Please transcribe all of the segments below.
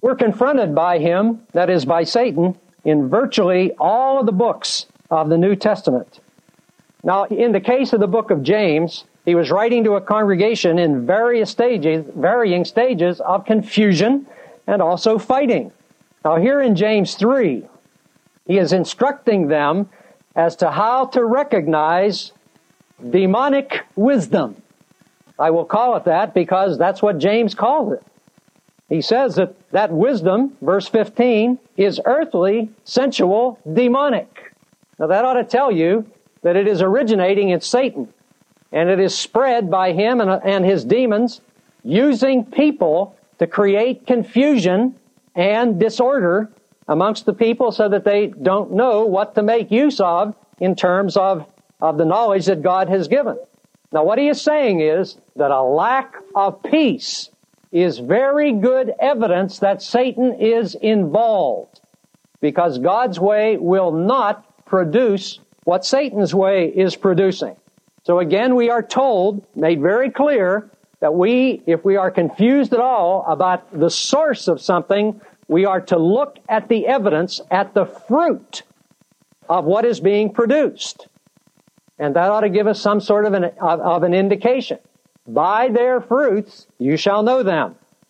We're confronted by him, that is by Satan, in virtually all of the books of the New Testament. Now, in the case of the book of James, he was writing to a congregation in varying stages of confusion and also fighting. Now, here in James 3, he is instructing them as to how to recognize demonic wisdom. I will call it that because that's what James calls it. He says that wisdom, verse 15, is earthly, sensual, demonic. Now that ought to tell you that it is originating in Satan, and it is spread by him and his demons, using people to create confusion and disorder amongst the people so that they don't know what to make use of in terms of the knowledge that God has given. Now what he is saying is that a lack of peace is very good evidence that Satan is involved, because God's way will not produce what Satan's way is producing. So again, we are told, made very clear, that if we are confused at all about the source of something, we are to look at the evidence, at the fruit of what is being produced. And that ought to give us some sort of an indication. By their fruits you shall know them.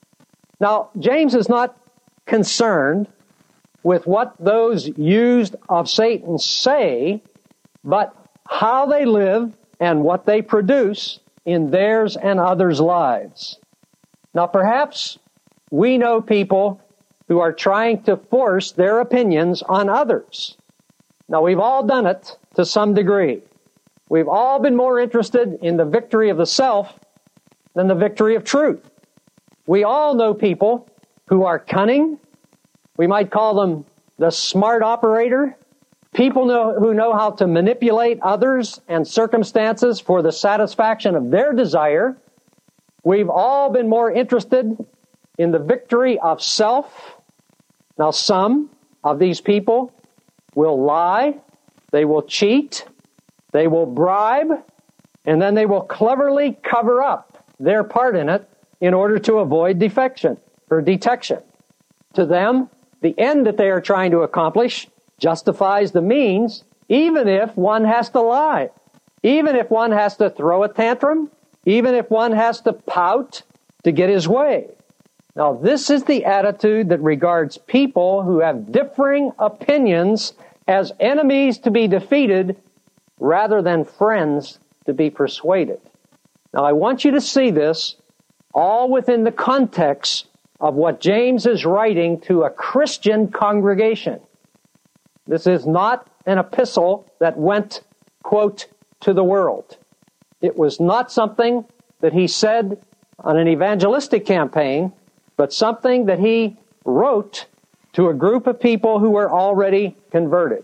Now, James is not concerned with what those used of Satan say, but how they live and what they produce in theirs and others' lives. Now, perhaps we know people who are trying to force their opinions on others. Now, we've all done it to some degree. We've all been more interested in the victory of the self than the victory of truth. We all know people who are cunning. We might call them the smart operator. People who know how to manipulate others and circumstances for the satisfaction of their desire. We've all been more interested in the victory of self. Now, some of these people will lie, they will cheat, they will bribe, and then they will cleverly cover up their part in it in order to avoid detection. To them, the end that they are trying to accomplish justifies the means, even if one has to lie, even if one has to throw a tantrum, even if one has to pout to get his way. Now, this is the attitude that regards people who have differing opinions as enemies to be defeated rather than friends to be persuaded. Now, I want you to see this all within the context of what James is writing to a Christian congregation. This is not an epistle that went, quote, to the world. It was not something that he said on an evangelistic campaign, but something that he wrote to a group of people who were already converted.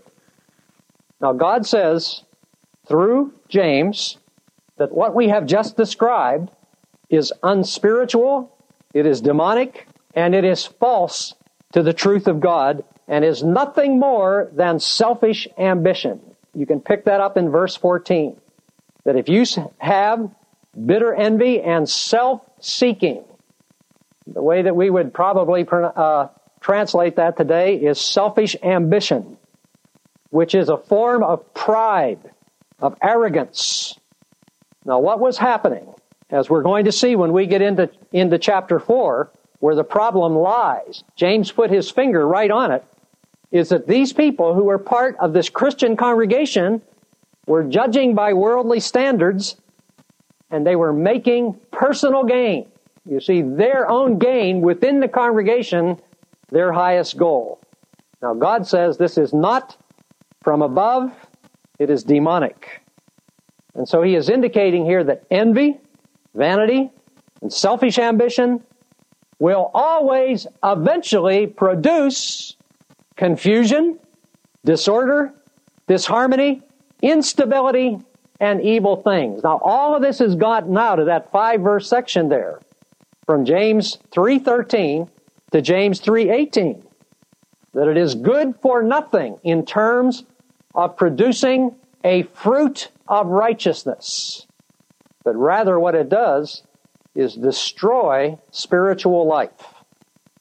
Now, God says through James that what we have just described is unspiritual, it is demonic, and it is false to the truth of God, and is nothing more than selfish ambition. You can pick that up in verse 14. That if you have bitter envy and self-seeking, the way that we would probably translate that today is selfish ambition, which is a form of pride, of arrogance. Now, what was happening, as we're going to see when we get into chapter 4, where the problem lies, James put his finger right on it, is that these people who were part of this Christian congregation were judging by worldly standards, and they were making personal gain. You see, their own gain within the congregation, their highest goal. Now, God says this is not from above, it is demonic. And so he is indicating here that envy, vanity, and selfish ambition will always eventually produce confusion, disorder, disharmony, instability, and evil things. Now, all of this has gotten out of that 5-verse section there, from James 3:13 to James 3:18, that it is good for nothing in terms of producing a fruit of righteousness, but rather what it does is destroy spiritual life.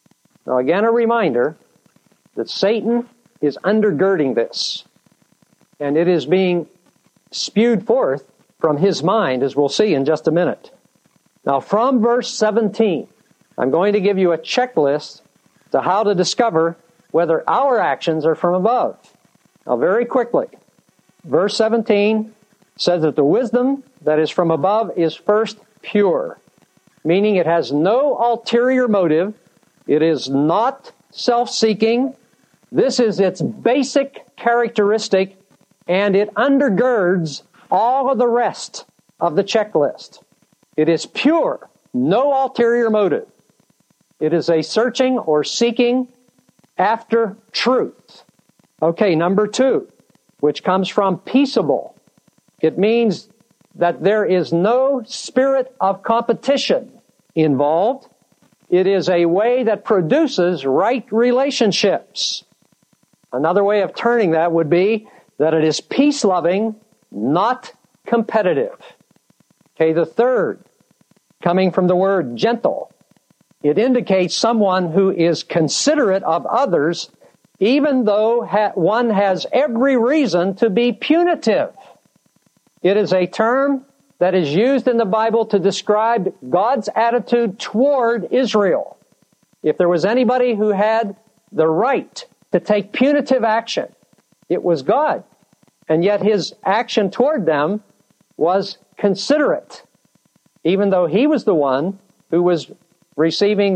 Now again, a reminder that Satan is undergirding this, and it is being spewed forth from his mind, as we'll see in just a minute. Now from verse 17, I'm going to give you a checklist to how to discover whether our actions are from above. Now very quickly, verse 17 says that the wisdom that is from above is first pure, meaning it has no ulterior motive, it is not self-seeking, this is its basic characteristic, and it undergirds all of the rest of the checklist. It is pure, no ulterior motive. It is a searching or seeking after truth. Okay, number 2, which comes from peaceable. It means that there is no spirit of competition involved. It is a way that produces right relationships. Another way of turning that would be that it is peace-loving, not competitive. Okay, the third, coming from the word gentle. It indicates someone who is considerate of others, even though one has every reason to be punitive. It is a term that is used in the Bible to describe God's attitude toward Israel. If there was anybody who had the right to take punitive action, it was God. And yet his action toward them was considerate, even though he was the one who was receiving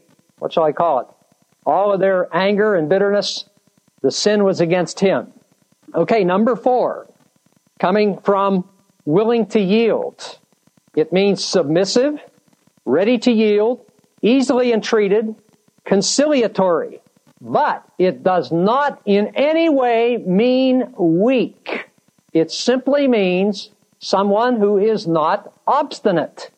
all of their anger and bitterness. The sin was against him. Okay, number 4, coming from willing to yield. It means submissive, ready to yield, easily entreated, conciliatory. But it does not in any way mean weak. It simply means someone who is not obstinate.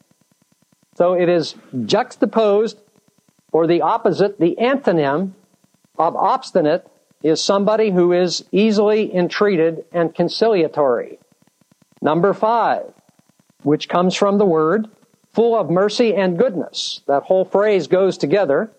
So it is juxtaposed, or the opposite, the antonym of obstinate is somebody who is easily entreated and conciliatory. Number 5, which comes from the word full of mercy and goodness. That whole phrase goes together.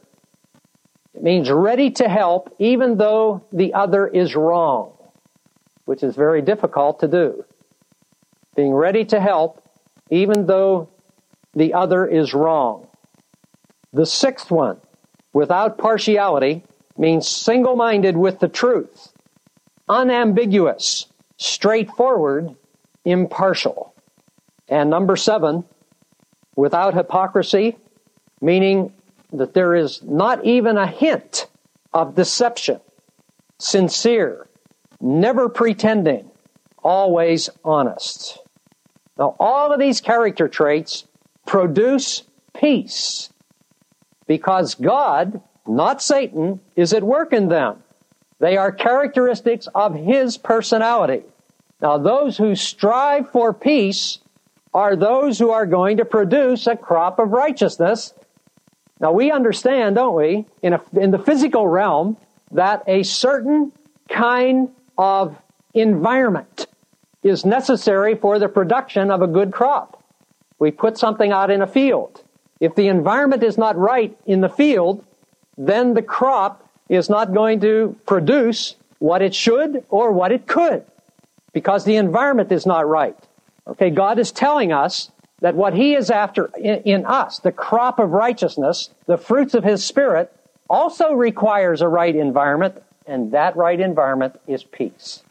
It means ready to help even though the other is wrong, which is very difficult to do. Being ready to help even though the other is wrong. The 6th one, without partiality, means single-minded with the truth, unambiguous, straightforward, impartial. And number 7, without hypocrisy, meaning that there is not even a hint of deception, sincere, never pretending, always honest. Now, all of these character traits produce peace because God, not Satan, is at work in them. They are characteristics of his personality. Now, those who strive for peace are those who are going to produce a crop of righteousness. Now, we understand, don't we, in the physical realm, that a certain kind of environment is necessary for the production of a good crop. We put something out in a field. If the environment is not right in the field, then the crop is not going to produce what it should or what it could, because the environment is not right. Okay, God is telling us that what he is after in us, the crop of righteousness, the fruits of his Spirit, also requires a right environment, and that right environment is peace.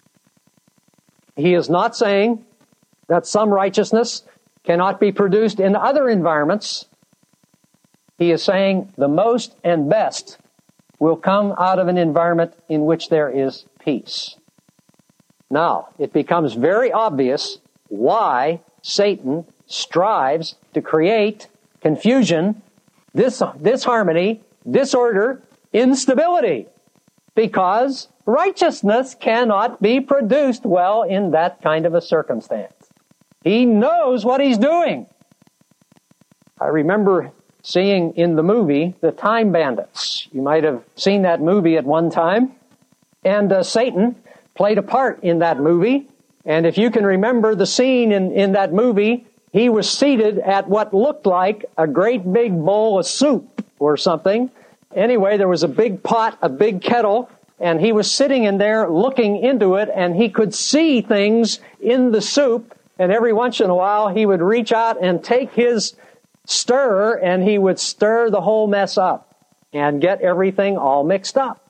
He is not saying that some righteousness cannot be produced in other environments. He is saying the most and best will come out of an environment in which there is peace. Now, it becomes very obvious why Satan strives to create confusion, disharmony, disorder, instability, because righteousness cannot be produced well in that kind of a circumstance. He knows what he's doing. I remember seeing in the movie The Time Bandits. You might have seen that movie at one time. And Satan played a part in that movie. And if you can remember the scene in that movie, he was seated at what looked like a great big bowl of soup or something. Anyway, there was a big pot, a big kettle, and he was sitting in there looking into it, and he could see things in the soup, and every once in a while he would reach out and take his stirrer, and he would stir the whole mess up and get everything all mixed up.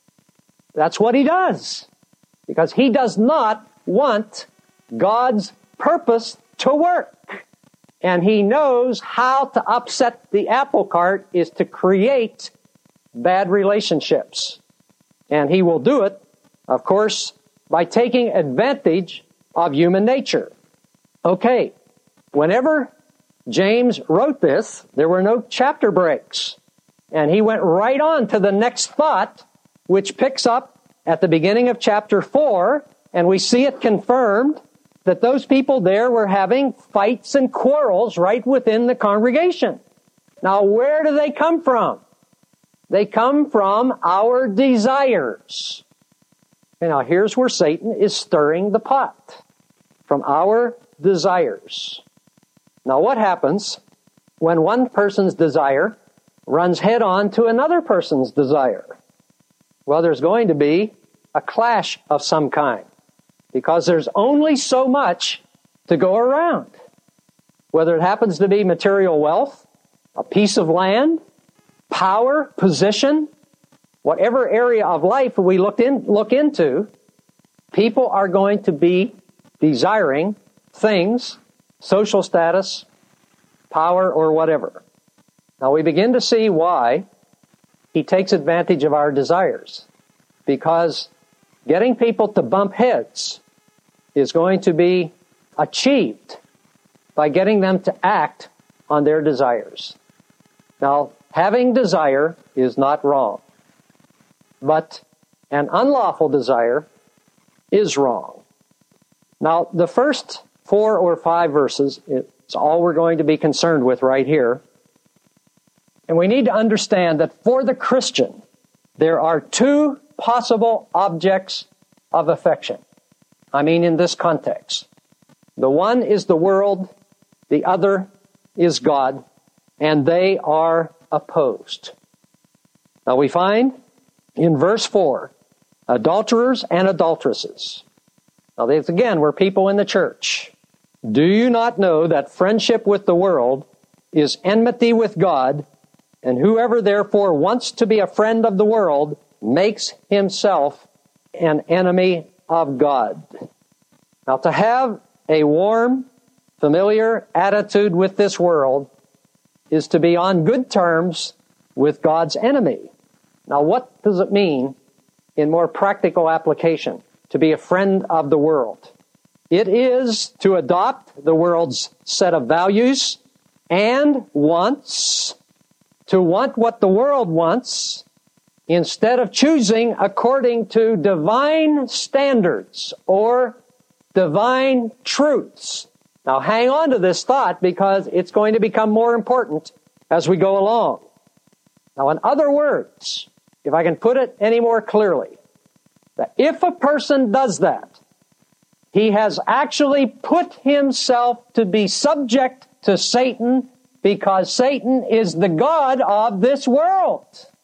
That's what he does, because he does not want God's purpose to work. And he knows how to upset the apple cart is to create bad relationships. And he will do it, of course, by taking advantage of human nature. Okay, whenever James wrote this, there were no chapter breaks. And he went right on to the next thought, which picks up at the beginning of chapter 4, and we see it confirmed that those people there were having fights and quarrels right within the congregation. Now, where do they come from? They come from our desires. And now, here's where Satan is stirring the pot. From our desires. Now, what happens when one person's desire runs head on to another person's desire? Well, there's going to be a clash of some kind, because there's only so much to go around. Whether it happens to be material wealth, a piece of land, power, position, whatever area of life we look into, people are going to be desiring things, social status, power, or whatever. Now we begin to see why he takes advantage of our desires. Because getting people to bump heads is going to be achieved by getting them to act on their desires. Now, having desire is not wrong, but an unlawful desire is wrong. Now, the first 4 or 5 verses, it's all we're going to be concerned with right here. And we need to understand that for the Christian, there are 2 possible objects of affection. I mean, in this context. The one is the world, the other is God, and they are opposed. Now we find in verse 4, adulterers and adulteresses. Now these again were people in the church. Do you not know that friendship with the world is enmity with God, and whoever therefore wants to be a friend of the world makes himself an enemy of God? Now, to have a warm, familiar attitude with this world is to be on good terms with God's enemy. Now, what does it mean in more practical application to be a friend of the world? It is to adopt the world's set of values and wants, to want what the world wants, instead of choosing according to divine standards or divine truths. Now hang on to this thought, because it's going to become more important as we go along. Now, in other words, if I can put it any more clearly, that if a person does that, he has actually put himself to be subject to Satan, because Satan is the god of this world.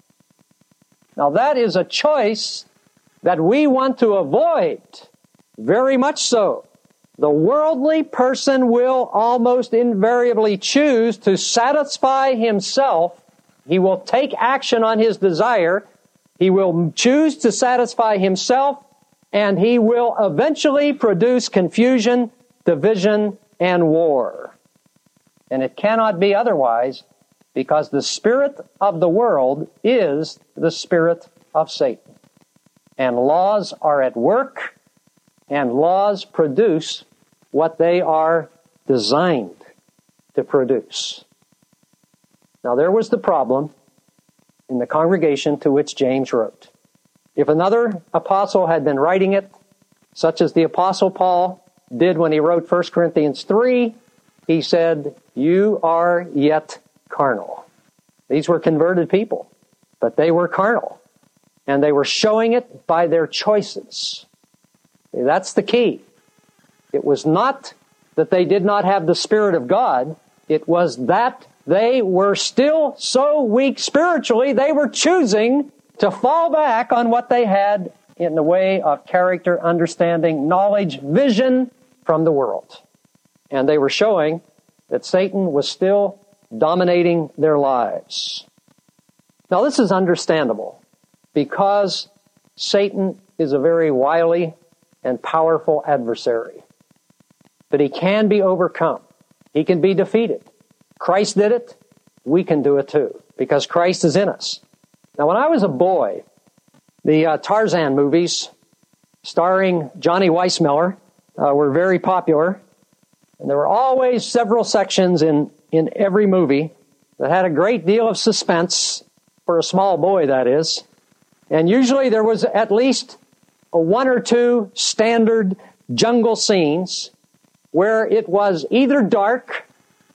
Now that is a choice that we want to avoid, very much so. The worldly person will almost invariably choose to satisfy himself. He will take action on his desire. He will choose to satisfy himself, and he will eventually produce confusion, division, and war. And it cannot be otherwise, because the spirit of the world is the spirit of Satan. And laws are at work, and laws produce what they are designed to produce. Now, there was the problem in the congregation to which James wrote. If another apostle had been writing it, such as the Apostle Paul did when he wrote 1 Corinthians 3, he said, "You are yet carnal." These were converted people, but they were carnal, and they were showing it by their choices. That's the key. It was not that they did not have the Spirit of God. It was that They were still so weak spiritually, they were choosing to fall back on what they had in the way of character, understanding, knowledge, vision from the world. And they were showing that Satan was still dominating their lives. Now, this is understandable because Satan is a very wily and powerful adversary. But he can be overcome. He can be defeated. Christ did it. We can do it too because Christ is in us. Now, when I was a boy, the Tarzan movies starring Johnny Weissmuller were very popular. And there were always several sections in every movie that had a great deal of suspense, for a small boy, that is. And usually there was at least one or two standard jungle scenes where it was either dark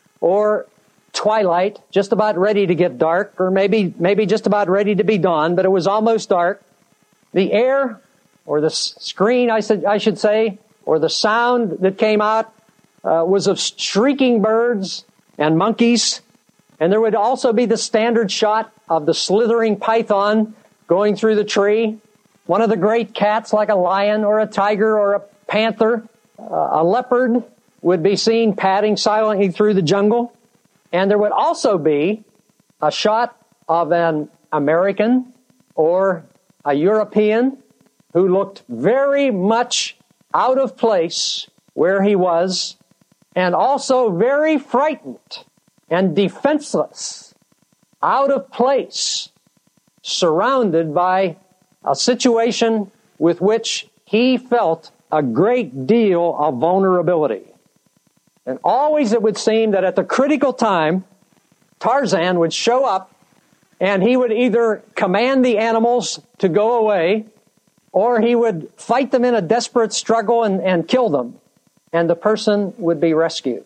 or twilight, just about ready to get dark, or maybe just about ready to be dawn, but it was almost dark. The air, or the screen, I should say, or the sound that came out was of shrieking birds and monkeys. And there would also be the standard shot of the slithering python going through the tree. One of the great cats, like a lion or a tiger or a panther, a leopard, would be seen padding silently through the jungle. And there would also be a shot of an American or a European who looked very much out of place where he was, and also very frightened and defenseless, out of place, surrounded by a situation with which he felt a great deal of vulnerability. And always it would seem that at the critical time, Tarzan would show up and he would either command the animals to go away, or he would fight them in a desperate struggle and kill them, and the person would be rescued.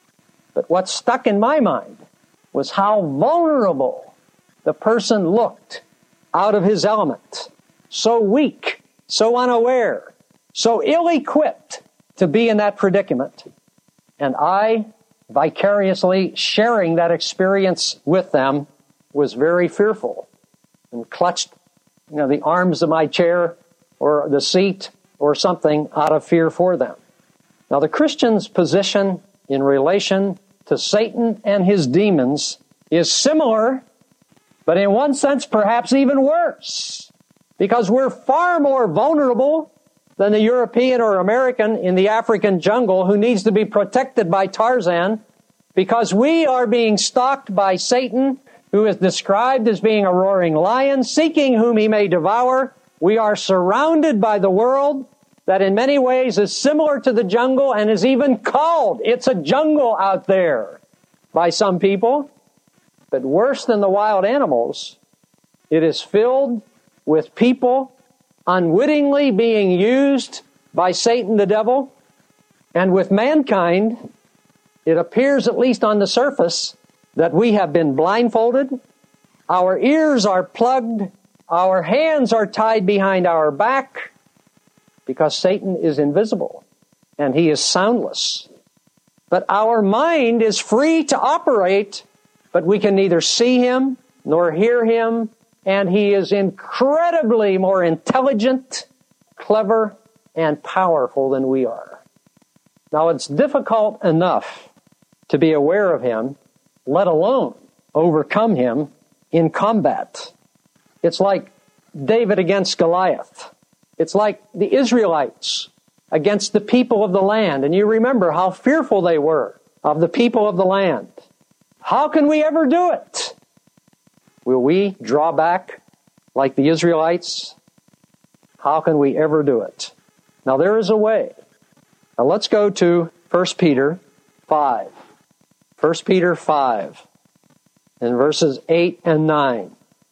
But what stuck in my mind was how vulnerable the person looked out of his element. So weak, so unaware, so ill-equipped to be in that predicament. And I, vicariously sharing that experience with them, was very fearful and clutched, the arms of my chair or the seat or something out of fear for them. Now, the Christian's position in relation to Satan and his demons is similar, but in one sense perhaps even worse, because we're far more vulnerable than the European or American in the African jungle who needs to be protected by Tarzan, because we are being stalked by Satan, who is described as being a roaring lion, seeking whom he may devour. We are surrounded by the world that in many ways is similar to the jungle and is even called, it's a jungle out there by some people. But worse than the wild animals, it is filled with people unwittingly being used by Satan the devil. And with mankind, it appears, at least on the surface, that we have been blindfolded, our ears are plugged, our hands are tied behind our back, because Satan is invisible and he is soundless. But our mind is free to operate, but we can neither see him nor hear him, and he is incredibly more intelligent, clever, and powerful than we are. Now, it's difficult enough to be aware of him, let alone overcome him in combat. It's like David against Goliath. It's like the Israelites against the people of the land. And you remember how fearful they were of the people of the land. How can we ever do it? Will we draw back like the Israelites? How can we ever do it? Now, there is a way. Now, let's go to 1 Peter 5. 1 Peter 5 and verses 8 and 9.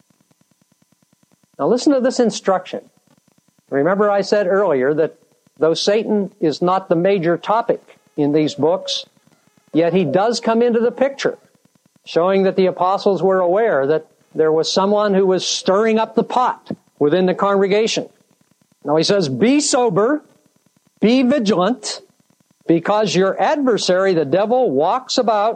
Now, listen to this instruction. Remember, I said earlier that though Satan is not the major topic in these books, yet he does come into the picture, showing that the apostles were aware that there was someone who was stirring up the pot within the congregation. Now he says, be sober, be vigilant, because your adversary, the devil, walks about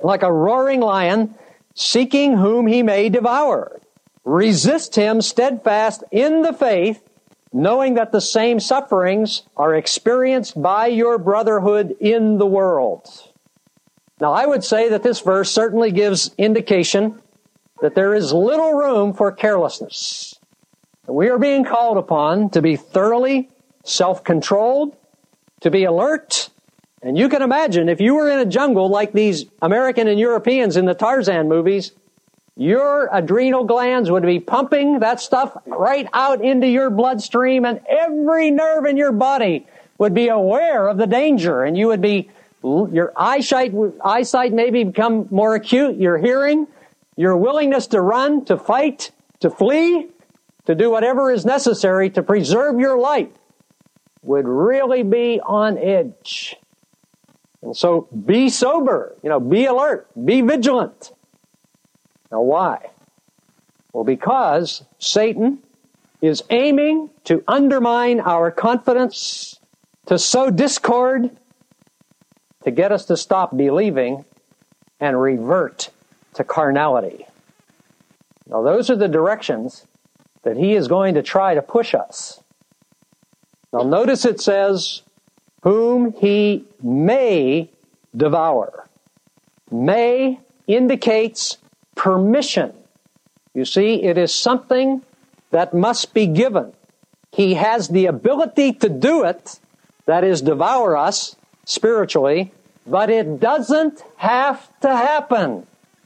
like a roaring lion, seeking whom he may devour. Resist him steadfast in the faith, knowing that the same sufferings are experienced by your brotherhood in the world. Now, I would say that this verse certainly gives indication that there is little room for carelessness. We are being called upon to be thoroughly self-controlled, to be alert. And you can imagine, if you were in a jungle like these American and Europeans in the Tarzan movies, your adrenal glands would be pumping that stuff right out into your bloodstream, and every nerve in your body would be aware of the danger, and you would be, your eyesight maybe become more acute, your hearing, your willingness to run, to fight, to flee, to do whatever is necessary to preserve your life would really be on edge. And so be sober, be alert, be vigilant. Now why? Well, because Satan is aiming to undermine our confidence, to sow discord, to get us to stop believing and revert to carnality. Now those are the directions that he is going to try to push us. Now notice it says, whom he may devour. May indicates permission. You see, it is something that must be given. He has the ability to do it, that is, devour us spiritually, but it doesn't have to happen.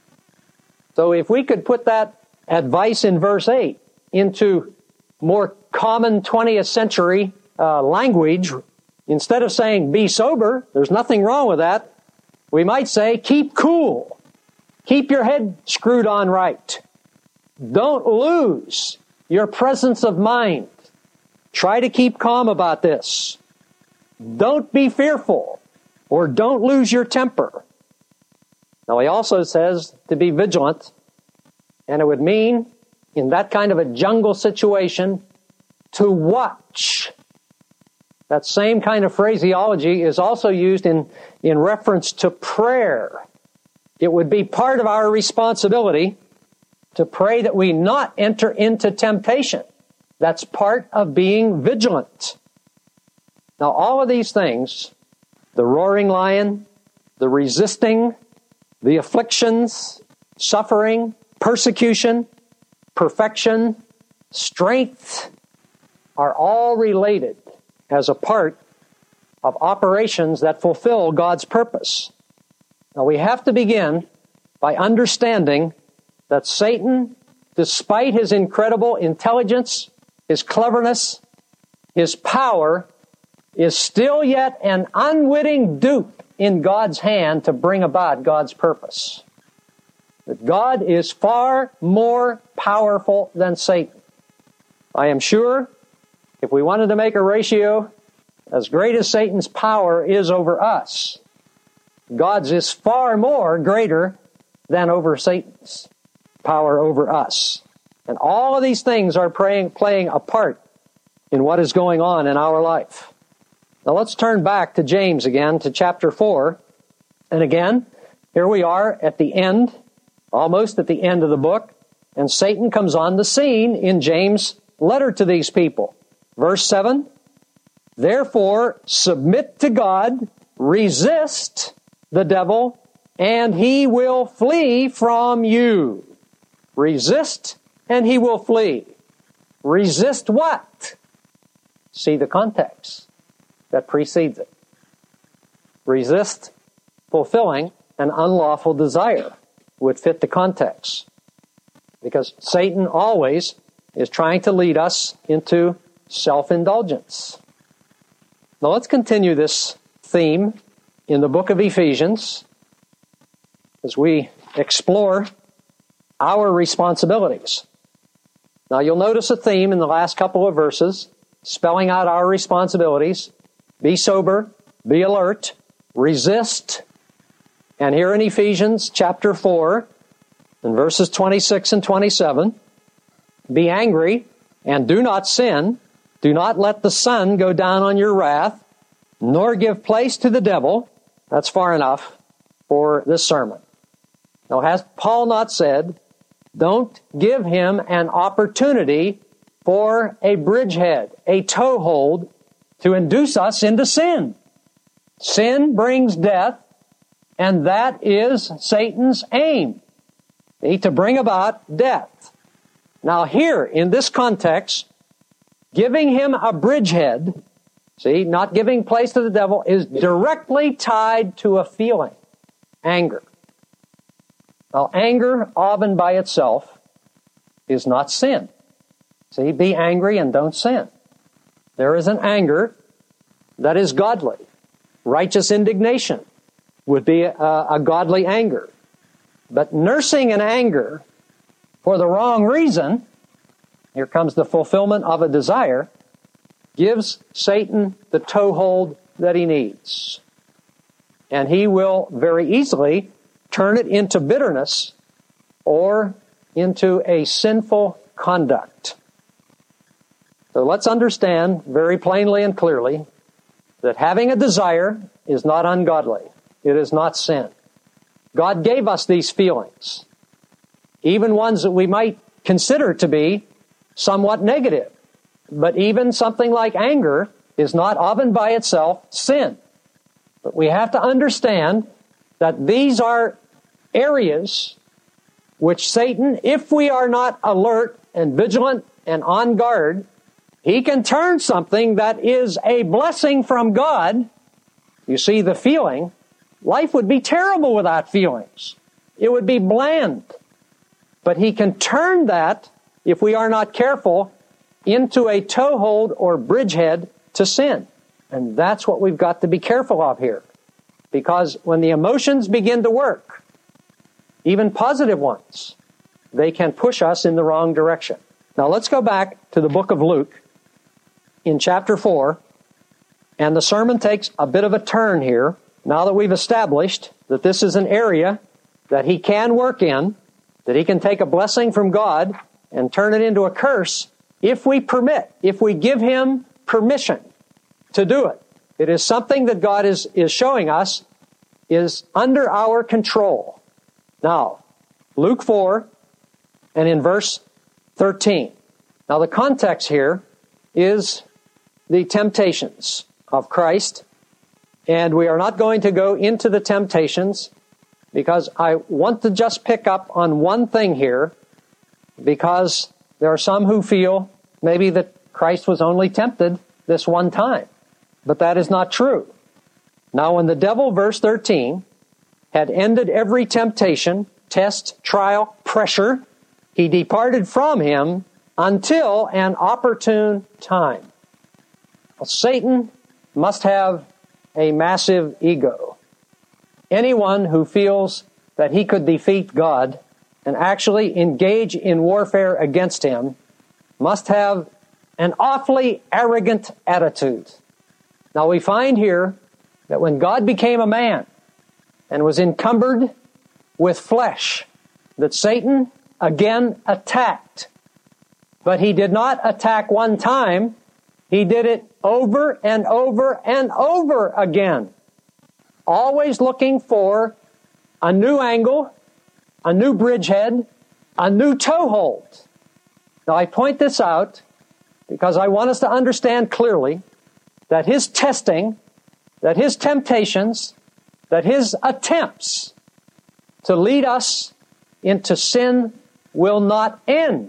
So if we could put that advice in verse 8 into more common 20th century language, instead of saying be sober, there's nothing wrong with that, we might say keep cool. Keep your head screwed on right. Don't lose your presence of mind. Try to keep calm about this. Don't be fearful, or don't lose your temper. Now he also says to be vigilant, and it would mean in that kind of a jungle situation to watch. That same kind of phraseology is also used in reference to prayer. It would be part of our responsibility to pray that we not enter into temptation. That's part of being vigilant. Now, all of these things, the roaring lion, the resisting, the afflictions, suffering, persecution, perfection, strength, are all related as a part of operations that fulfill God's purpose. Now, we have to begin by understanding that Satan, despite his incredible intelligence, his cleverness, his power, is still yet an unwitting dupe in God's hand to bring about God's purpose. That God is far more powerful than Satan. I am sure if we wanted to make a ratio as great as Satan's power is over us, God's is far more greater than over Satan's power over us. And all of these things are playing a part in what is going on in our life. Now let's turn back to James again, to chapter 4. And again, here we are at the end, almost at the end of the book, and Satan comes on the scene in James' letter to these people. Verse 7, therefore submit to God, resist the devil, and he will flee from you. Resist, and he will flee. Resist what? See the context that precedes it. Resist fulfilling an unlawful desire would fit the context. Because Satan always is trying to lead us into self-indulgence. Now let's continue this theme in the book of Ephesians as we explore our responsibilities. Now you'll notice a theme in the last couple of verses spelling out our responsibilities. Be sober, be alert, resist. And here in Ephesians chapter 4, in verses 26 and 27, be angry and do not sin. Do not let the sun go down on your wrath, nor give place to the devil. That's far enough for this sermon. Now, has Paul not said, don't give him an opportunity for a bridgehead, a toehold, to induce us into sin? Sin brings death, and that is Satan's aim, to bring about death. Now here, in this context, giving him a bridgehead, not giving place to the devil, is directly tied to a feeling, anger. Now, anger, often by itself, is not sin. Be angry and don't sin. There is an anger that is godly. Righteous indignation would be a godly anger. But nursing an anger for the wrong reason, here comes the fulfillment of a desire, gives Satan the toehold that he needs. And he will very easily turn it into bitterness or into a sinful conduct. So let's understand very plainly and clearly that having a desire is not ungodly. It is not sin. God gave us these feelings, even ones that we might consider to be somewhat negative. But even something like anger is not of and by itself sin. But we have to understand that these are areas which Satan, if we are not alert and vigilant and on guard, he can turn something that is a blessing from God. You see, the feeling, life would be terrible without feelings. It would be bland. But he can turn that, if we are not careful, into a toehold or bridgehead to sin. And that's what we've got to be careful of here. Because when the emotions begin to work, even positive ones, they can push us in the wrong direction. Now let's go back to the book of Luke in chapter 4, and the sermon takes a bit of a turn here. Now that we've established that this is an area that he can work in, that he can take a blessing from God and turn it into a curse, if we permit, if we give him permission to do it. It is something that God is showing us is under our control. Now, Luke 4, and in verse 13. Now, the context here is the temptations of Christ, and we are not going to go into the temptations because I want to just pick up on one thing here, because there are some who feel maybe that Christ was only tempted this one time, but that is not true. Now, when the devil, verse 13, had ended every temptation, test, trial, pressure, he departed from him until an opportune time. Well, Satan must have a massive ego. Anyone who feels that he could defeat God and actually engage in warfare against him must have an awfully arrogant attitude. Now we find here that when God became a man and was encumbered with flesh, that Satan again attacked. But he did not attack one time. He did it over and over and over again. Always looking for a new angle, a new bridgehead, a new toehold. Now I point this out because I want us to understand clearly that his testing, that his temptations, that his attempts to lead us into sin will not end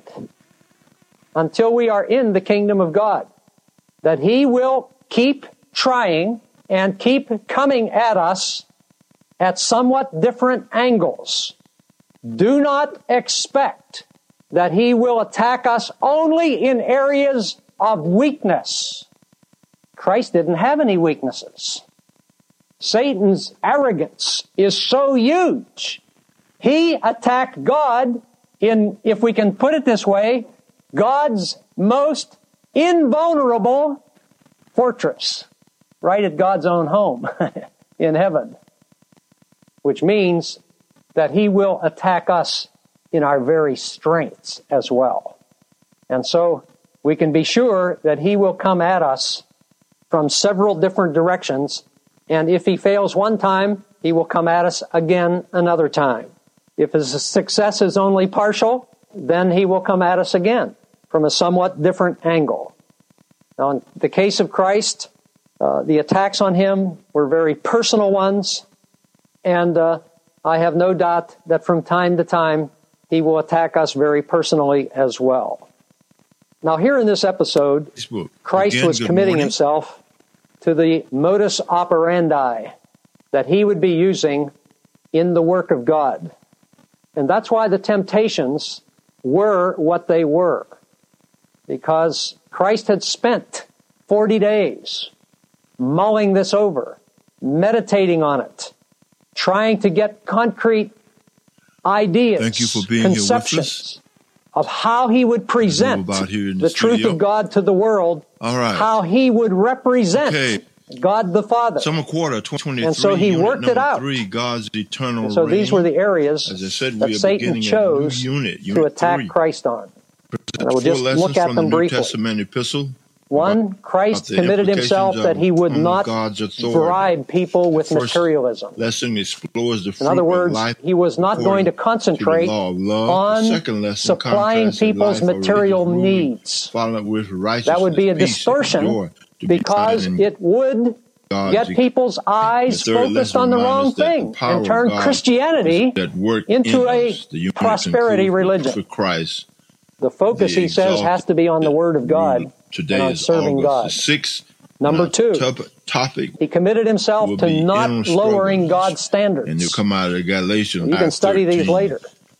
until we are in the kingdom of God. That he will keep trying and keep coming at us at somewhat different angles. Do not expect that he will attack us only in areas of weakness. Christ didn't have any weaknesses. Satan's arrogance is so huge. He attacked God in, if we can put it this way, God's most invulnerable fortress, right at God's own home in heaven, which means that he will attack us in our very strengths as well. And so we can be sure that he will come at us from several different directions, and if he fails one time, he will come at us again another time. If his success is only partial, then he will come at us again from a somewhat different angle. Now, in the case of Christ, the attacks on him were very personal ones, and I have no doubt that from time to time he will attack us very personally as well. Now, here in this episode, Christ was committing himself to the modus operandi that he would be using in the work of God. And that's why the temptations were what they were, because Christ had spent 40 days mulling this over, meditating on it, trying to get concrete ideas, Thank you for being conceptions of how he would present the truth of God to the world, how he would represent God the Father. Summer quarter 2023, and so he worked it out. 3, God's eternal and so reign. These were the areas As I said, that Satan chose to attack 3. Christ on. And I will just lessons look at from them the New briefly. Testament epistle. One, Christ the committed implications himself that he would of not God's authority. bribe people with First materialism. lesson explores the fruit In other of words, life he was not going to according concentrate to the law of love. The second on lesson supplying contrasts the people's life of material religious rule, needs. followed with righteousness, That would be a peace, and distortion joy to be because found in it would God's get people's eyes The third focused lesson on the reminds wrong us that the thing power and turn of God Christianity is at work into in a us. The unity prosperity includes religion. For Christ. The focus, The he says, has to be on the Word of God Today and on is serving August God. the 6th. Number 2, topic he committed himself will to be not inner lowering struggles. God's standards. And you'll come out of Galatians. You can study these later.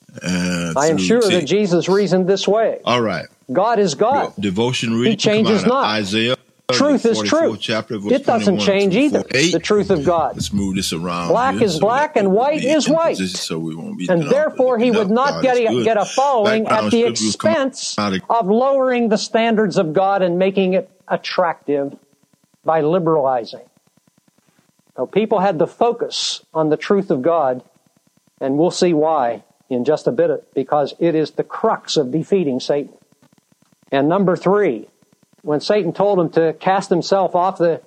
I am sure that Jesus reasoned this way. All right. God is God. Devotion reading. He changes not. Isaiah. Truth is truth. Chapter, it doesn't change either. The truth of God. Let's move this around. Black is black and white is white. So we won't be and therefore he would not get a following at the expense of lowering the standards of God and making it attractive by liberalizing. Now, people had to focus on the truth of God, and we'll see why in just a bit, because it is the crux of defeating Satan. And number 3, when Satan told him to cast himself off the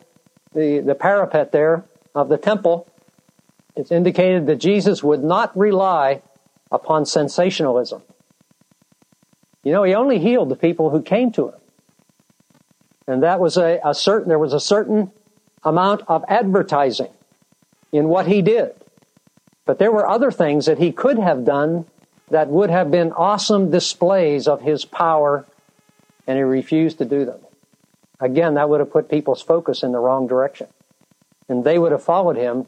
parapet there of the temple, it's indicated that Jesus would not rely upon sensationalism. You know, he only healed the people who came to him. And that was there was a certain amount of advertising in what he did. But there were other things that he could have done that would have been awesome displays of his power, and he refused to do them. Again, that would have put people's focus in the wrong direction. And they would have followed him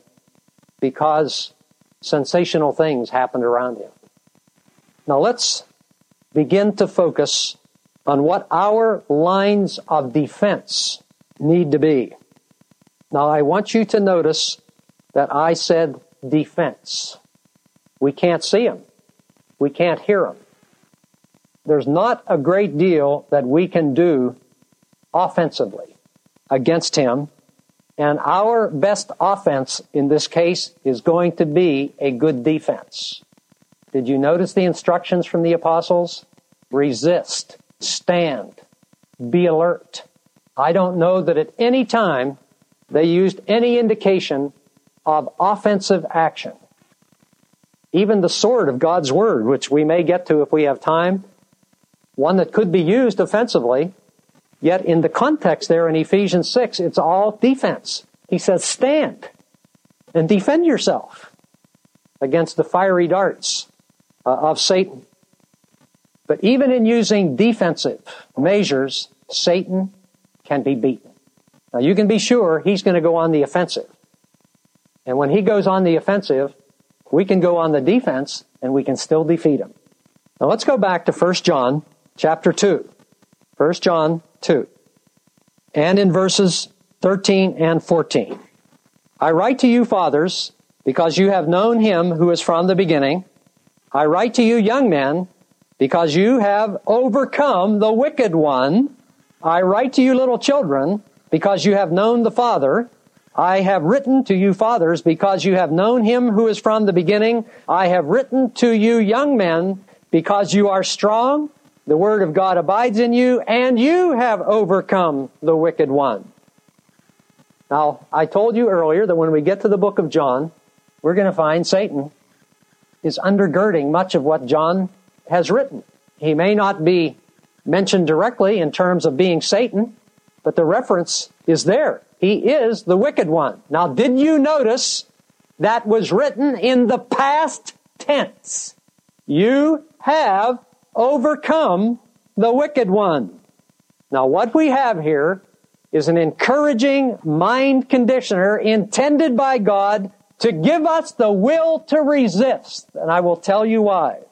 because sensational things happened around him. Now let's begin to focus on what our lines of defense need to be. Now I want you to notice that I said defense. We can't see him. We can't hear him. There's not a great deal that we can do offensively against him, and our best offense in this case is going to be a good defense. Did you notice the instructions from the apostles? Resist, stand, be alert. I don't know that at any time they used any indication of offensive action. Even the sword of God's Word, which we may get to if we have time, one that could be used offensively, yet in the context there in Ephesians 6, it's all defense. He says, stand and defend yourself against the fiery darts of Satan. But even in using defensive measures, Satan can be beaten. Now you can be sure he's going to go on the offensive. And when he goes on the offensive, we can go on the defense and we can still defeat him. Now let's go back to 1 John chapter 2. 1 John 2. And in verses 13 and 14. I write to you, fathers, because you have known him who is from the beginning. I write to you, young men, because you have overcome the wicked one. I write to you, little children, because you have known the Father. I have written to you, fathers, because you have known him who is from the beginning. I have written to you, young men, because you are strong. The word of God abides in you, and you have overcome the wicked one. Now, I told you earlier that when we get to the book of John, we're going to find Satan is undergirding much of what John has written. He may not be mentioned directly in terms of being Satan, but the reference is there. He is the wicked one. Now, did you notice that was written in the past tense? You have overcome the wicked one. Now, what we have here is an encouraging mind conditioner intended by God to give us the will to resist. And I will tell you why.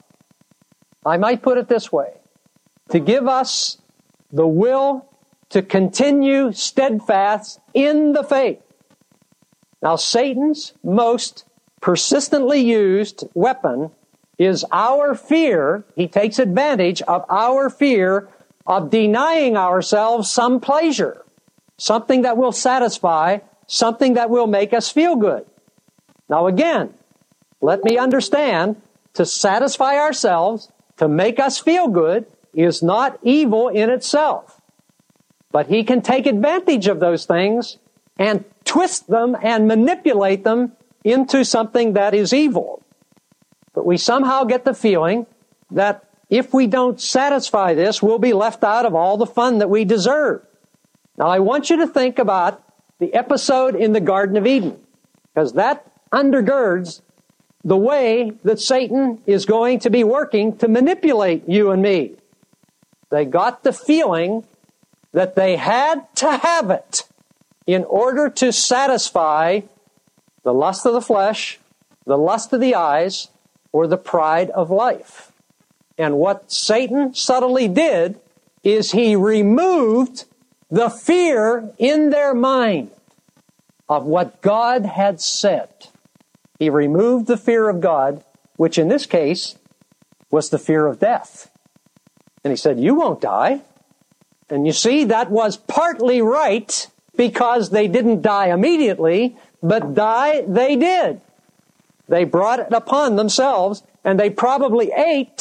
I might put it this way. To give us the will to continue steadfast in the faith. Now, Satan's most persistently used weapon is our fear. He takes advantage of our fear of denying ourselves some pleasure, something that will satisfy, something that will make us feel good. Now again, let me understand, to satisfy ourselves, to make us feel good, is not evil in itself. But he can take advantage of those things and twist them and manipulate them into something that is evil. But we somehow get the feeling that if we don't satisfy this, we'll be left out of all the fun that we deserve. Now, I want you to think about the episode in the Garden of Eden, because that undergirds the way that Satan is going to be working to manipulate you and me. They got the feeling that they had to have it in order to satisfy the lust of the flesh, the lust of the eyes, or the pride of life. And what Satan subtly did is he removed the fear in their mind of what God had said. He removed the fear of God, which in this case was the fear of death. And he said, you won't die. And you see, that was partly right because they didn't die immediately, but die they did. They brought it upon themselves, and they probably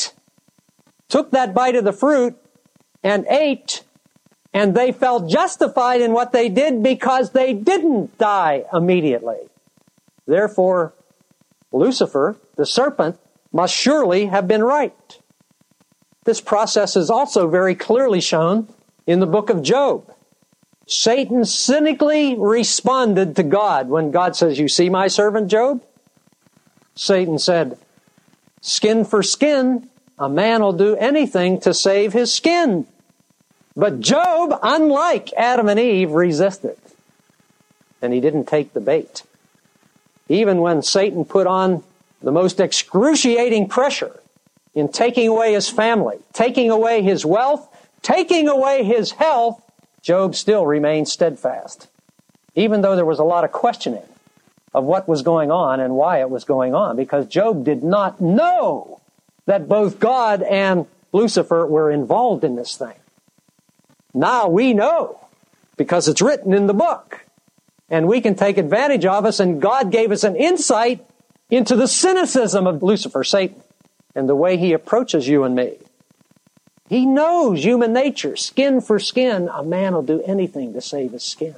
took that bite of the fruit and ate, and they felt justified in what they did because they didn't die immediately. Therefore, Lucifer, the serpent, must surely have been right. This process is also very clearly shown in the book of Job. Satan cynically responded to God when God says, you see my servant Job? Satan said, skin for skin, a man will do anything to save his skin. But Job, unlike Adam and Eve, resisted. And he didn't take the bait. Even when Satan put on the most excruciating pressure in taking away his family, taking away his wealth, taking away his health, Job still remained steadfast. Even though there was a lot of questioning of what was going on and why it was going on, because Job did not know that both God and Lucifer were involved in this thing. Now we know, because it's written in the book, and we can take advantage of us, and God gave us an insight into the cynicism of Lucifer, Satan, and the way he approaches you and me. He knows human nature. Skin for skin, a man will do anything to save his skin.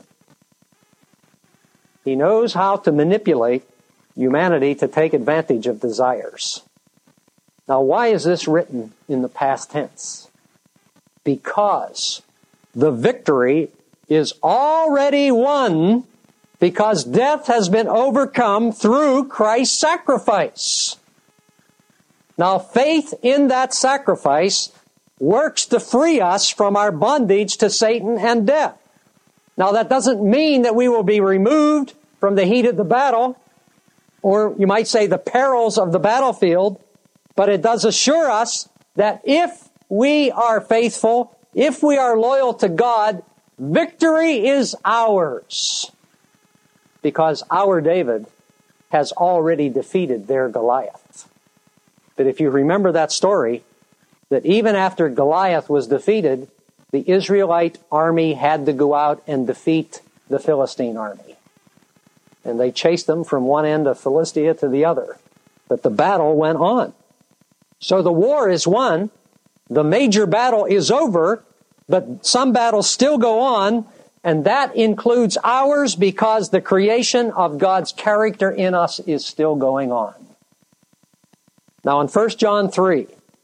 He knows how to manipulate humanity to take advantage of desires. Now, why is this written in the past tense? Because the victory is already won, because death has been overcome through Christ's sacrifice. Now, faith in that sacrifice works to free us from our bondage to Satan and death. Now, that doesn't mean that we will be removed from the heat of the battle, or you might say the perils of the battlefield, but it does assure us that if we are faithful, if we are loyal to God, victory is ours. Because our David has already defeated their Goliath. But if you remember that story, that even after Goliath was defeated, the Israelite army had to go out and defeat the Philistine army. And they chased them from one end of Philistia to the other. But the battle went on. So the war is won. The major battle is over, but some battles still go on, and that includes ours because the creation of God's character in us is still going on. Now in 1 John 3,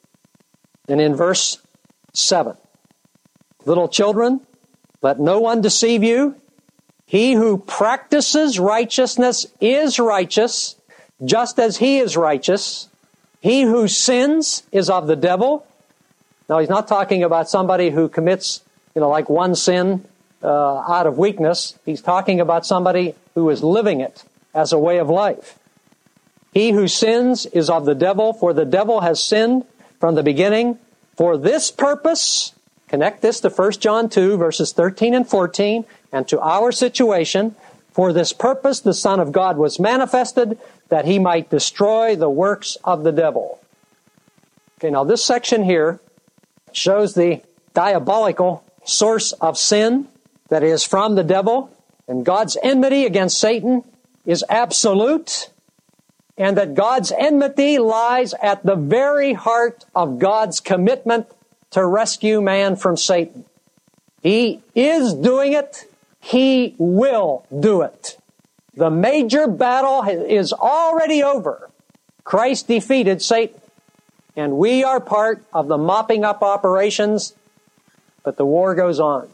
and in verse 7, little children, let no one deceive you. He who practices righteousness is righteous, just as he is righteous. He who sins is of the devil. Now he's not talking about somebody who commits, like one sin out of weakness. He's talking about somebody who is living it as a way of life. He who sins is of the devil, for the devil has sinned from the beginning. For this purpose, connect this to 1 John 2, verses 13 and 14, and to our situation. For this purpose the Son of God was manifested, that he might destroy the works of the devil. Okay, now this section here shows the diabolical source of sin that is from the devil, and God's enmity against Satan is absolute, and that God's enmity lies at the very heart of God's commitment to rescue man from Satan. He is doing it. He will do it. The major battle is already over. Christ defeated Satan, and we are part of the mopping up operations, but the war goes on.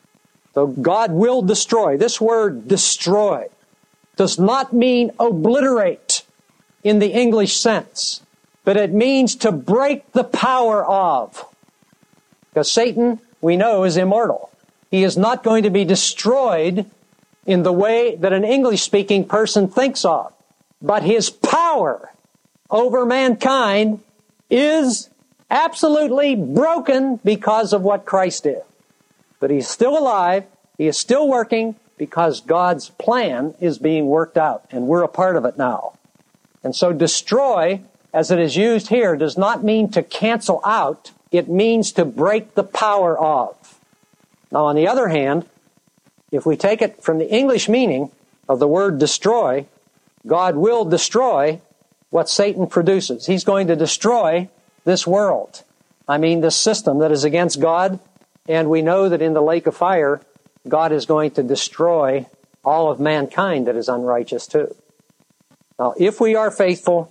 So God will destroy. This word destroy does not mean obliterate in the English sense, but it means to break the power of. Because Satan, we know, is immortal. He is not going to be destroyed in the way that an English-speaking person thinks of. But his power over mankind is absolutely broken because of what Christ did. But he's still alive. He is still working because God's plan is being worked out, and we're a part of it now. And so destroy, as it is used here, does not mean to cancel out. It means to break the power of. Now, on the other hand, if we take it from the English meaning of the word destroy, God will destroy what Satan produces. He's going to destroy this world. I mean, this system that is against God. And we know that in the lake of fire, God is going to destroy all of mankind that is unrighteous too. Now, if we are faithful,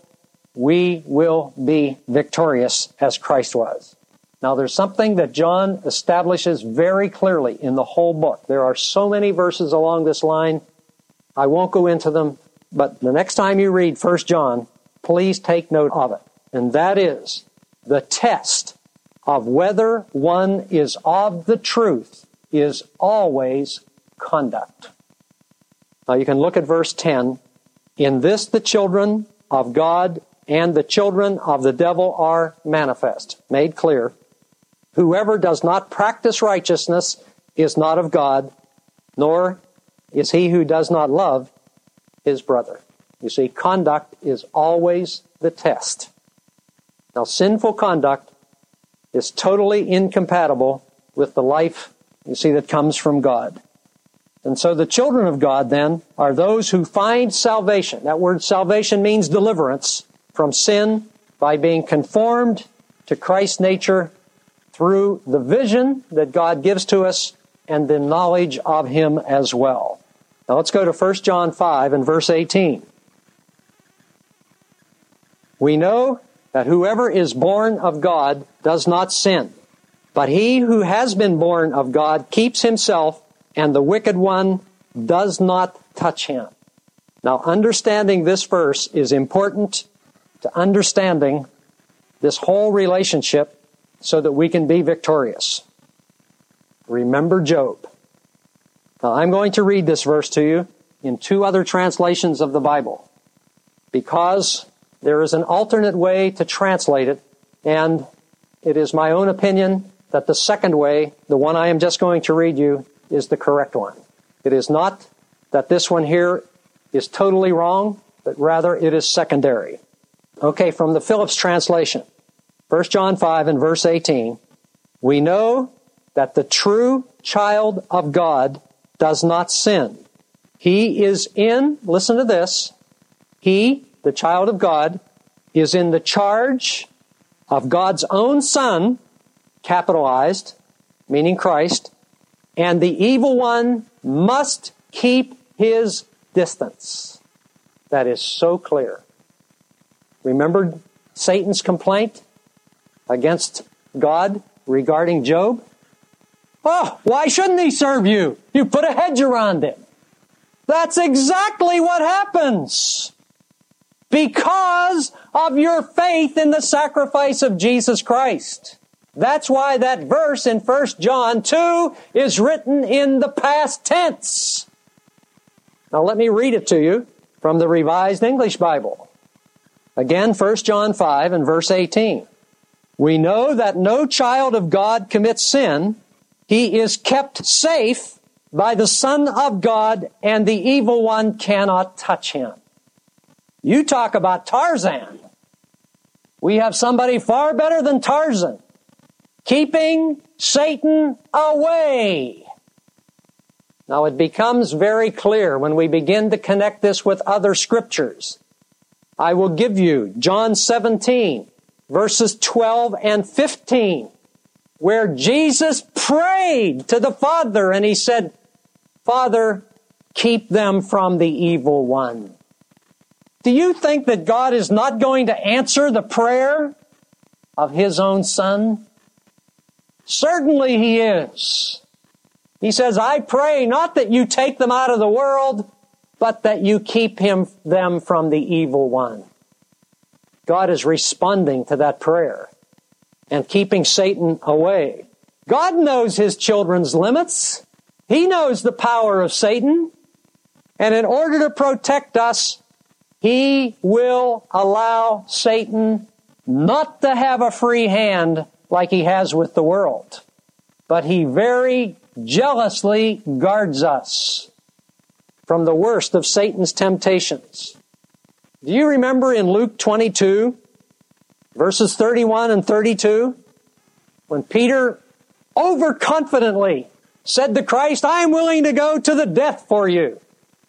we will be victorious as Christ was. Now, there's something that John establishes very clearly in the whole book. There are so many verses along this line. I won't go into them, but the next time you read 1 John, please take note of it. And that is the test of whether one is of the truth is always conduct. Now, you can look at verse 10. In this the children of God and the children of the devil are manifest, made clear. Whoever does not practice righteousness is not of God, nor is he who does not love his brother. You see, conduct is always the test. Now, sinful conduct is totally incompatible with the life, you see, that comes from God. And so the children of God, then, are those who find salvation. That word salvation means deliverance from sin by being conformed to Christ's nature through the vision that God gives to us and the knowledge of Him as well. Now let's go to 1 John 5 and verse 18. We know that whoever is born of God does not sin, but he who has been born of God keeps himself, and the wicked one does not touch him. Now, understanding this verse is important to understanding this whole relationship so that we can be victorious. Remember Job. Now, I'm going to read this verse to you in two other translations of the Bible because there is an alternate way to translate it, and it is my own opinion that the second way, the one I am just going to read you, is the correct one. It is not that this one here is totally wrong, but rather it is secondary. Okay, from the Phillips translation, 1 John 5 and verse 18, we know that the true child of God does not sin. He is in, listen to this, he, the child of God, is in the charge of God's own Son, capitalized, meaning Christ, and the evil one must keep his distance. That is so clear. Remember Satan's complaint against God regarding Job? Oh, why shouldn't he serve you? You put a hedge around him. That's exactly what happens. Because of your faith in the sacrifice of Jesus Christ. That's why that verse in 1 John 2 is written in the past tense. Now let me read it to you from the Revised English Bible. Again, 1 John 5 and verse 18. We know that no child of God commits sin. He is kept safe by the Son of God, and the evil one cannot touch him. You talk about Tarzan. We have somebody far better than Tarzan, keeping Satan away. Now it becomes very clear when we begin to connect this with other scriptures. I will give you John 17, verses 12 and 15, where Jesus prayed to the Father and he said, Father, keep them from the evil one. Do you think that God is not going to answer the prayer of His own Son? Certainly He is. He says, I pray not that you take them out of the world, but that you keep them from the evil one. God is responding to that prayer and keeping Satan away. God knows His children's limits. He knows the power of Satan. And in order to protect us, He will allow Satan not to have a free hand like he has with the world. But He very jealously guards us from the worst of Satan's temptations. Do you remember in Luke 22, verses 31 and 32, when Peter overconfidently said to Christ, I am willing to go to the death for you.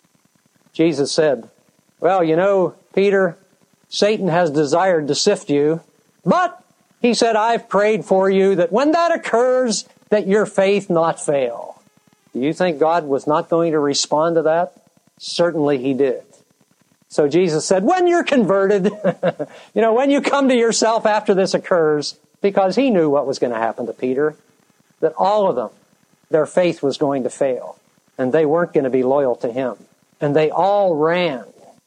Jesus said, well, you know, Peter, Satan has desired to sift you, but, he said, I've prayed for you that when that occurs, that your faith not fail. Do you think God was not going to respond to that? Certainly He did. So Jesus said, when you're converted, when you come to yourself after this occurs, because He knew what was going to happen to Peter, that all of them, their faith was going to fail, and they weren't going to be loyal to Him. And they all ran.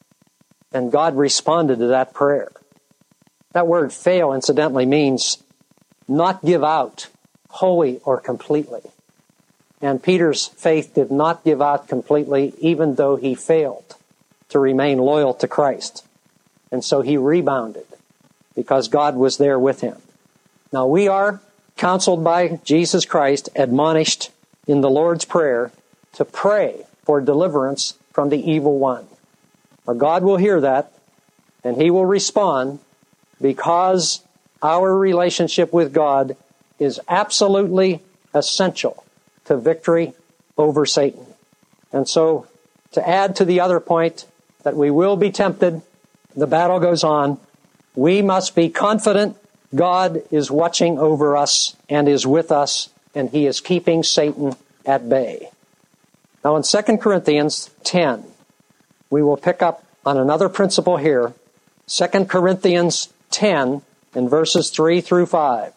And God responded to that prayer. That word fail, incidentally, means not give out wholly or completely. And Peter's faith did not give out completely, even though he failed to remain loyal to Christ. And so he rebounded because God was there with him. Now we are counseled by Jesus Christ, admonished in the Lord's Prayer to pray for deliverance from the evil one. Now God will hear that, and He will respond because our relationship with God is absolutely essential to victory over Satan. And so, to add to the other point, that we will be tempted, the battle goes on, we must be confident God is watching over us and is with us, and He is keeping Satan at bay. Now in 2 Corinthians 10, we will pick up on another principle here. 2 Corinthians 10 in verses 3 through 5.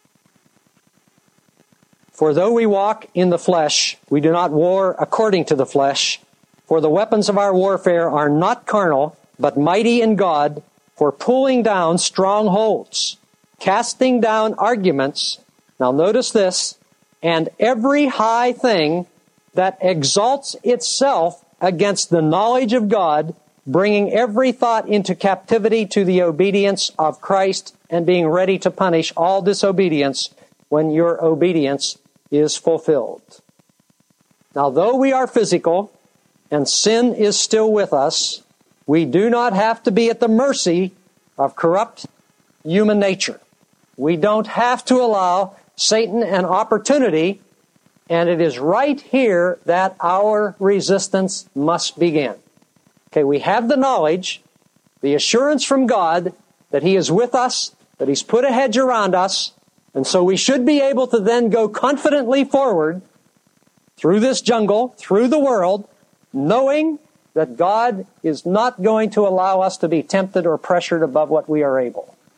For though we walk in the flesh, we do not war according to the flesh. For the weapons of our warfare are not carnal, but mighty in God for pulling down strongholds, casting down arguments. Now notice this, and every high thing that exalts itself against the knowledge of God, bringing every thought into captivity to the obedience of Christ, and being ready to punish all disobedience when your obedience is fulfilled. Now, though we are physical and sin is still with us, we do not have to be at the mercy of corrupt human nature. We don't have to allow Satan an opportunity, and it is right here that our resistance must begin. Okay, we have the knowledge, the assurance from God that He is with us, that He's put a hedge around us, and so we should be able to then go confidently forward through this jungle, through the world, knowing that God is not going to allow us to be tempted or pressured above what we are able.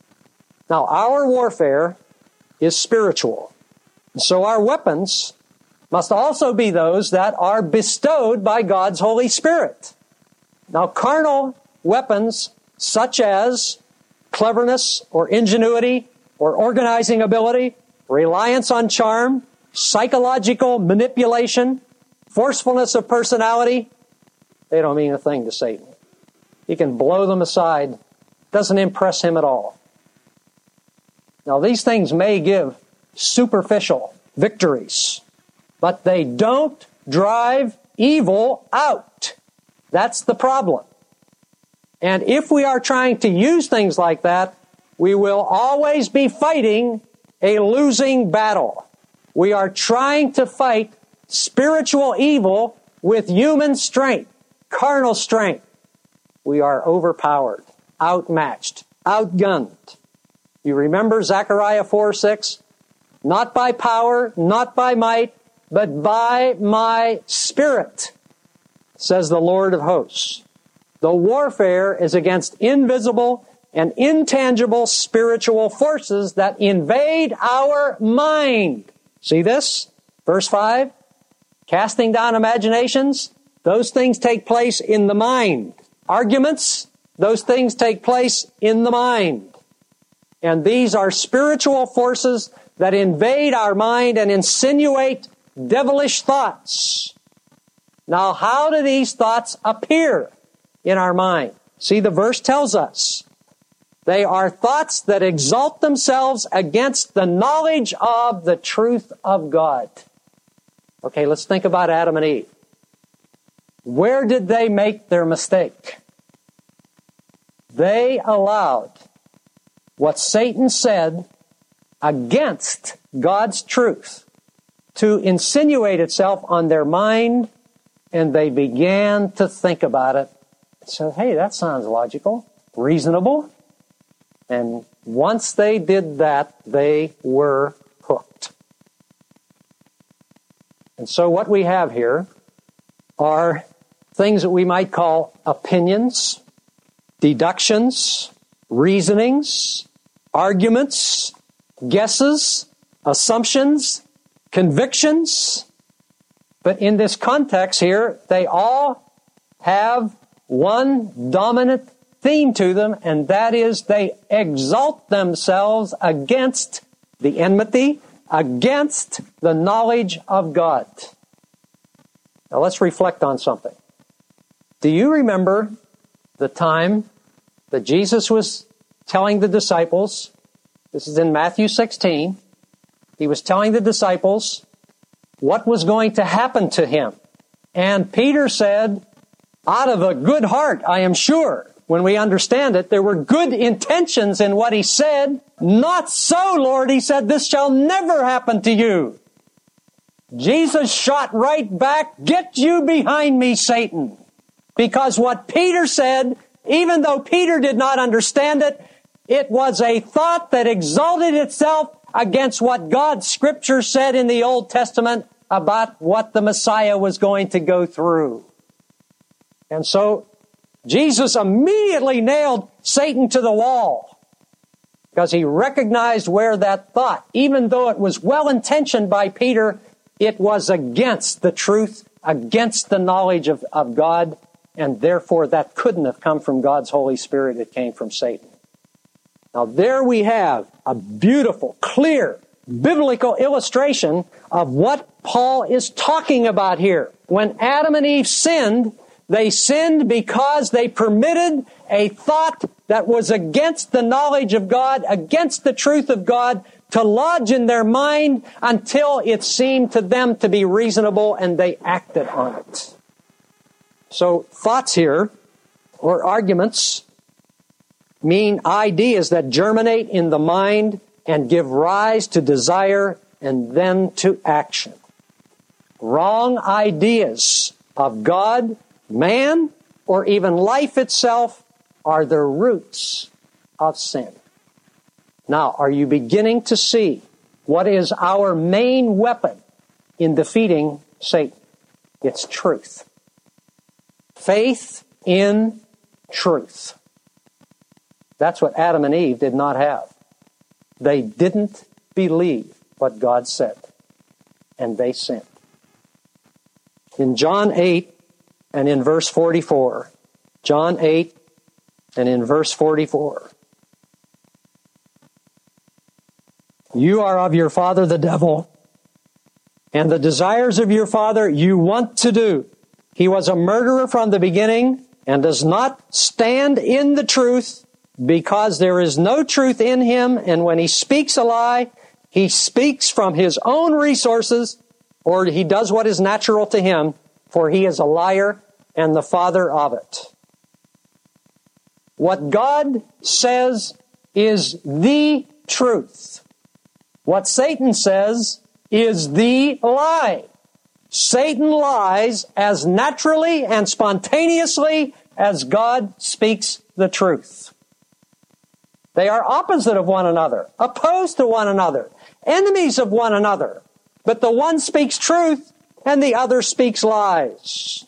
Now, our warfare is spiritual. So our weapons must also be those that are bestowed by God's Holy Spirit. Now, carnal weapons such as cleverness or ingenuity or organizing ability, reliance on charm, psychological manipulation, forcefulness of personality, they don't mean a thing to Satan. He can blow them aside. Doesn't impress him at all. Now, these things may give superficial victories, but they don't drive evil out. That's the problem. And if we are trying to use things like that, we will always be fighting a losing battle. We are trying to fight spiritual evil with human strength, carnal strength. We are overpowered, outmatched, outgunned. You remember Zechariah 4:6? Not by power, not by might, but by my Spirit, says the Lord of hosts. The warfare is against invisible and intangible spiritual forces that invade our mind. See this? Verse 5, casting down imaginations, those things take place in the mind. Arguments, those things take place in the mind. And these are spiritual forces that invade our mind and insinuate devilish thoughts. Now, how do these thoughts appear in our mind? See, the verse tells us they are thoughts that exalt themselves against the knowledge of the truth of God. Okay, let's think about Adam and Eve. Where did they make their mistake? They allowed what Satan said against God's truth to insinuate itself on their mind, and they began to think about it. So, hey, that sounds logical, reasonable. And once they did that, they were hooked. And so what we have here are things that we might call opinions, deductions, reasonings, arguments, guesses, assumptions, convictions. But in this context here, they all have one dominant theme to them, and that is they exalt themselves against the enmity, against the knowledge of God. Now let's reflect on something. Do you remember the time that Jesus was telling the disciples, this is in Matthew 16, he was telling the disciples what was going to happen to him. And Peter said, out of a good heart, I am sure, when we understand it, there were good intentions in what he said. Not so, Lord, he said, this shall never happen to you. Jesus shot right back, get you behind me, Satan. Because what Peter said, even though Peter did not understand it, it was a thought that exalted itself against what God's Scripture said in the Old Testament about what the Messiah was going to go through. And so Jesus immediately nailed Satan to the wall because he recognized where that thought, even though it was well-intentioned by Peter, it was against the truth, against the knowledge of God, and therefore that couldn't have come from God's Holy Spirit. It came from Satan. Now there we have a beautiful, clear, biblical illustration of what Paul is talking about here. When Adam and Eve sinned, they sinned because they permitted a thought that was against the knowledge of God, against the truth of God, to lodge in their mind until it seemed to them to be reasonable and they acted on it. So thoughts here, or arguments, mean ideas that germinate in the mind and give rise to desire and then to action. Wrong ideas of God, man, or even life itself are the roots of sin. Now, are you beginning to see what is our main weapon in defeating Satan? It's truth. Faith in truth. That's what Adam and Eve did not have. They didn't believe what God said, and they sinned. In John 8 and in verse 44, John 8 and in verse 44, you are of your father the devil, and the desires of your father you want to do. He was a murderer from the beginning and does not stand in the truth, because there is no truth in him, and when he speaks a lie, he speaks from his own resources, or he does what is natural to him, for he is a liar and the father of it. What God says is the truth. What Satan says is the lie. Satan lies as naturally and spontaneously as God speaks the truth. They are opposite of one another, opposed to one another, enemies of one another. But the one speaks truth and the other speaks lies.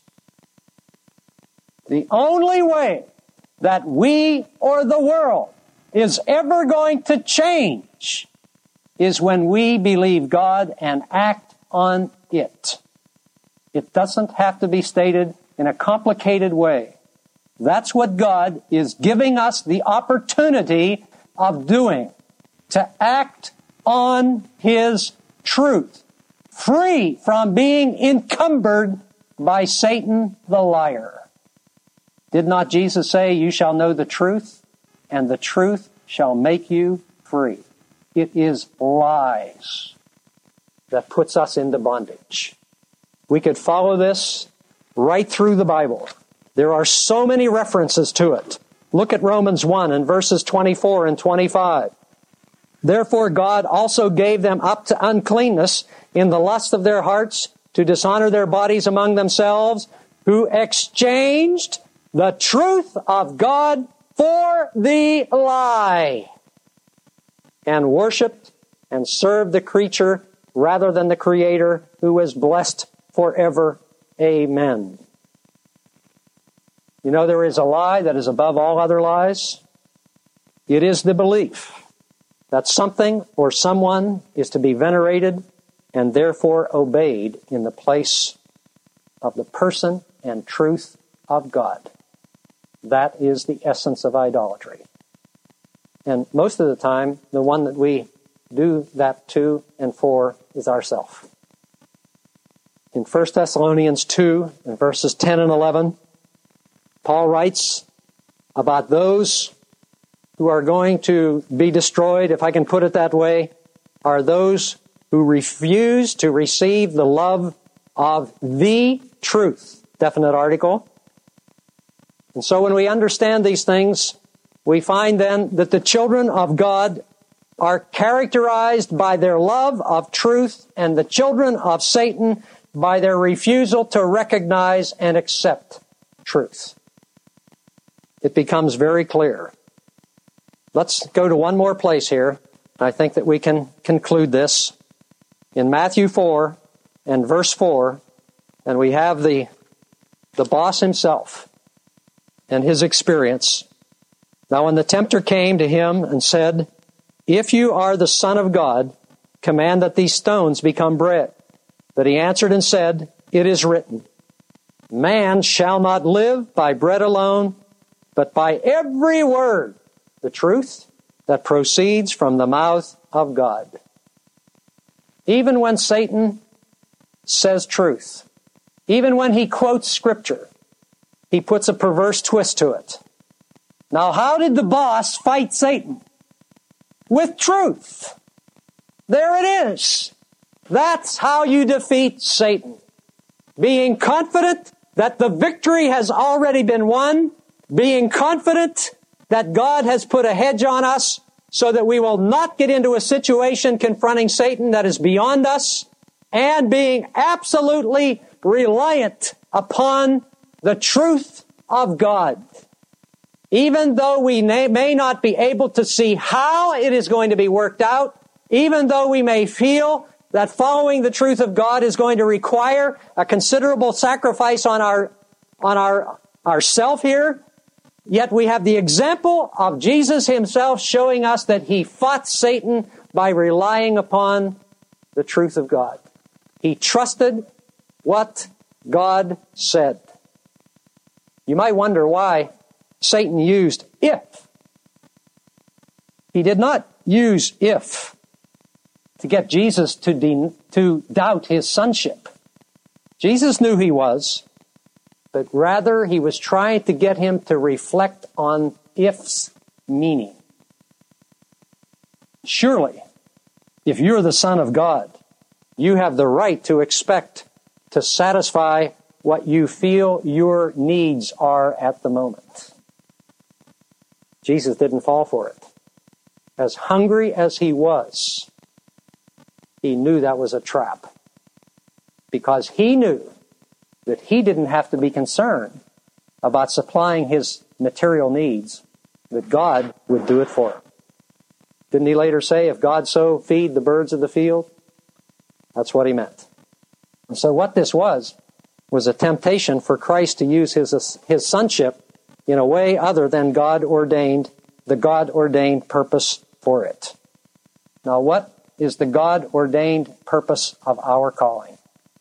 The only way that we or the world is ever going to change is when we believe God and act on it. It doesn't have to be stated in a complicated way. That's what God is giving us the opportunity of doing, to act on His truth, free from being encumbered by Satan the liar. Did not Jesus say, you shall know the truth, and the truth shall make you free? It is lies that puts us into bondage. We could follow this right through the Bible. There are so many references to it. Look at Romans 1 and verses 24 and 25. Therefore God also gave them up to uncleanness in the lust of their hearts, to dishonor their bodies among themselves, who exchanged the truth of God for the lie, and worshipped and served the creature rather than the Creator, who is blessed forever. Amen. You know, there is a lie that is above all other lies. It is the belief that something or someone is to be venerated and therefore obeyed in the place of the person and truth of God. That is the essence of idolatry. And most of the time, the one that we do that to and for is ourself. In 1 Thessalonians 2, in verses 10 and 11, Paul writes about those who are going to be destroyed, if I can put it that way, are those who refuse to receive the love of the truth. Definite article. And so when we understand these things, we find then that the children of God are characterized by their love of truth, and the children of Satan by their refusal to recognize and accept truth. It becomes very clear. Let's go to one more place here. I think that we can conclude this. In Matthew 4 and verse 4, and we have the boss himself and his experience. Now when the tempter came to him and said, if you are the Son of God, command that these stones become bread. But he answered and said, it is written, man shall not live by bread alone, but by every word, the truth that proceeds from the mouth of God. Even when Satan says truth, even when he quotes Scripture, he puts a perverse twist to it. Now, how did the boss fight Satan? With truth. There it is. That's how you defeat Satan. Being confident that the victory has already been won, being confident that God has put a hedge on us so that we will not get into a situation confronting Satan that is beyond us, and being absolutely reliant upon the truth of God. Even though we may not be able to see how it is going to be worked out, even though we may feel that following the truth of God is going to require a considerable sacrifice on our self here, Yet we have the example of Jesus himself showing us that he fought Satan by relying upon the truth of God. He trusted what God said. You might wonder why Satan used if. He did not use if to get Jesus to doubt his sonship. Jesus knew he was, but rather he was trying to get him to reflect on if's meaning. Surely, if you're the Son of God, you have the right to expect to satisfy what you feel your needs are at the moment. Jesus didn't fall for it. As hungry as he was, he knew that was a trap. Because he knew that he didn't have to be concerned about supplying his material needs, that God would do it for him. Didn't he later say, if God so feed the birds of the field? That's what he meant. And so what this was a temptation for Christ to use his sonship in a way other than the God-ordained purpose for it. Now, what is the God-ordained purpose of our calling?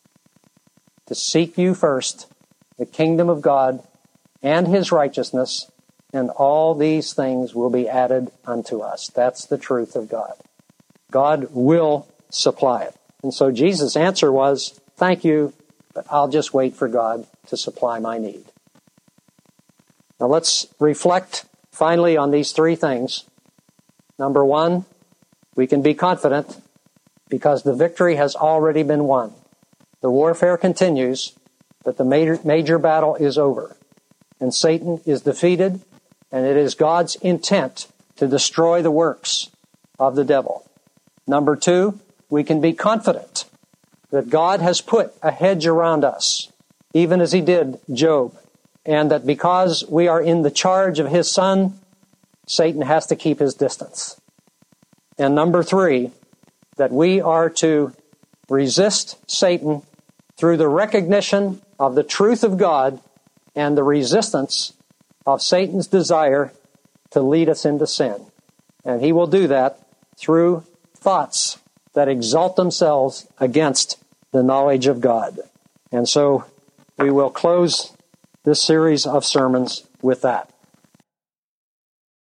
To seek you first, the kingdom of God and his righteousness, and all these things will be added unto us. That's the truth of God. God will supply it. And so Jesus' answer was, thank you, but I'll just wait for God to supply my need. Now let's reflect finally on these three things. Number one, we can be confident because the victory has already been won. The warfare continues, but the major battle is over. And Satan is defeated, and it is God's intent to destroy the works of the devil. Number two, we can be confident that God has put a hedge around us, even as he did Job, and that because we are in the charge of his Son, Satan has to keep his distance. And number three, that we are to resist Satan through the recognition of the truth of God and the resistance of Satan's desire to lead us into sin. And he will do that through thoughts that exalt themselves against the knowledge of God. And so we will close this series of sermons with that.